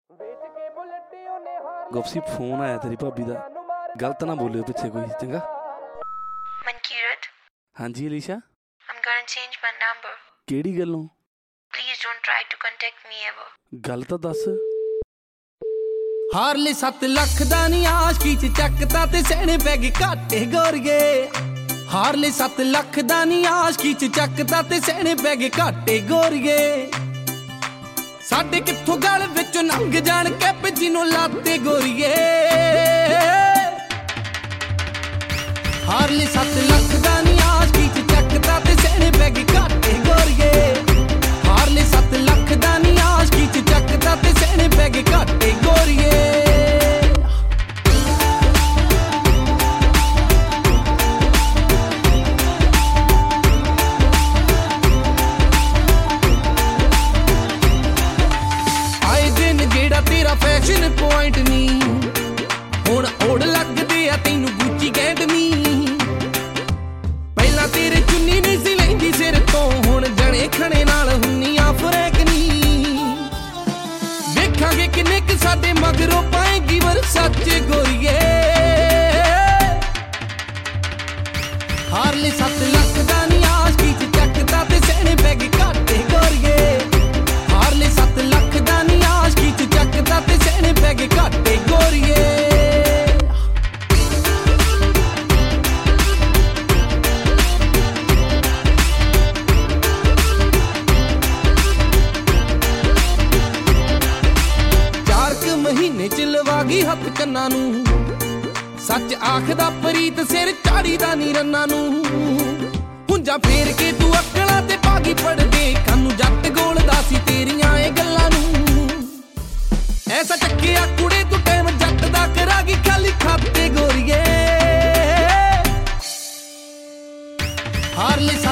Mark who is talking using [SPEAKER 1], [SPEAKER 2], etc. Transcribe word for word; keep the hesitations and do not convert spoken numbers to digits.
[SPEAKER 1] ਗੁਪਸੀ phone ਆਇਆ ਤੇਰੀ ਭਾਬੀ ਦਾ, ਗਲਤ ਨਾ ਬੋਲਿਓ ਪਿੱਛੇ ਕੋਈ, ਚੰਗਾ?
[SPEAKER 2] ਮਨਕੀਰਤ।
[SPEAKER 1] ਹਾਂਜੀ Alisha.
[SPEAKER 2] I'm gonna change my number.
[SPEAKER 1] ਕਿਹੜੀ ਗੱਲੋਂ?
[SPEAKER 2] Please don't try to contact me ever.
[SPEAKER 1] ਗੱਲ ਤਾਂ ਦੱਸ।
[SPEAKER 3] ਹਾਰਲੇ ਸੱਤ ਲੱਖ ਦਾ ਨੀ ਆਸ਼ਕੀ ਚ ਚੱਕਤਾ ਤੇ ਸਹਿਣੇ ਪੈ ਗਏ ਘਾਟੇ ਗੋਰੀਏ। ਹਾਰਲੇ ਸੱਤ ਲੱਖ ਦਾ ਨੀ ਆਸ਼ਕੀ ਚ ਚੱਕਤਾ ਤੇ ਸਹਿਣੇ ਪੈ ਗਏ ਘਾਟੇ ਗੋਰੀਏ। ਸਾਡੇ ਕਿੱਥੋਂ ਗਲ ਵਿੱਚੋਂ ਲੰਘ ਜਾਣ ਕੈਪਚੀਨੋ ਨੂੰ ਲਾਤੇ ਗੋਰੀਏ। ਹਾਰਲੇ ਸੱਤ ਲੱਖ ਦਾ ਨੀ ਆਸ਼ਕੀ ਚ ਚੱਕਤਾ ਤੇ ਸਹਿਣੇ ਪੈ ਗਏ ਘਾਟੇ ਗੋਰੀਏ। ਹਾਰਲੇ ਸੱਤ ਲੱਖ ਦਾ ਨੀ ਆਸ਼ਕੀ ਚ ਚੱਕਤਾ ਤੇ ਸਹਿਣੇ ਪੈ ਗਏ ਘਾਟੇ ਗੋਰੀਏ। ਤੇਰਾ ਫੈਸ਼ਨ ਪੁਆਇੰਟ ਨੀ ਹੁਣ ਓੜ ਲੱਗਦੇ ਆ ਤੈਨੂੰ ਗੁੱਚੀ ਗੈਂਡ ਨੀ। ਪਹਿਲਾਂ ਤੇਰੇ ਚੁੰਨੀ ਨਹੀਂ ਸੀ ਲੈਂਦੀ ਸਿਰ ਤੋਂ, ਹੁਣ ਜਣੇ ਖਣੇ ਨਾਲ ਹੁੰਨੀਆਂ ਫਰੈਂਕ ਨੀ। ਵੇਖਾਂਗੇ ਕਿੰਨੇ ਕੁ ਸਾਡੇ ਮਗਰੋਂ ਪਾਏਗੀ ਵਰਸਾਚੇ ਗੋਰੀਏ। ਹਾਰਲੇ ਸੱਤ ਲੱਖ ਦਾ ਨੀ ਆਸ਼ਕੀ ਚ ਚੱਕਦਾ ਤੇ ਸਹਿਣੇ ਪੈ ਗਏ ਘਾਟੇ ਗੋਰੀਏ। ਹਾਰਲੇ ਸੱਤ ਲੱਖ ਦਾ ਨੀ ਆਸ਼ਕੀ ਚ ਚੱਕਦਾ ਤੇ ਸਹਿਣੇ ਪੈ ਗਏ ਘਾਟੇ ਗੋਰੀਏ। ਚਾਰ ਕੁ ਮਹੀਨੇ ਚ ਲਵਾ ਗਈ ਹੱਥ ਕੰਨਾਂ ਨੂੰ, ਸੱਚ ਆਖਦਾ ਪ੍ਰੀਤ ਸਿਰ ਚਾੜੀ ਦਾ ਨੀ ਰੰਨਾਂ ਨੂੰ। ਹੁੰਜਾ ਫੇਰ ਕੇ ਤੂੰ ਅਕਲਾਂ ਤੇ ਭਾਗੀ ਪੜਦੇ, ਕਾਨੂੰ ਜੱਟ ਗੋਲਦਾ ਸੀ ਤੇਰੀਆਂ ਇਹ ਗੱਲਾਂ ਨੂੰ। ਐਸਾ ਚੱਕਿਆ ਕੁੜੇ ਤੂੰ ਟਾਈਮ ਜੱਟ ਦਾ ਕਰਾਗੀ ਖਾਲੀ ਖਾਤੇ ਗੋਰੀਏ। ਹਾਰਲੇ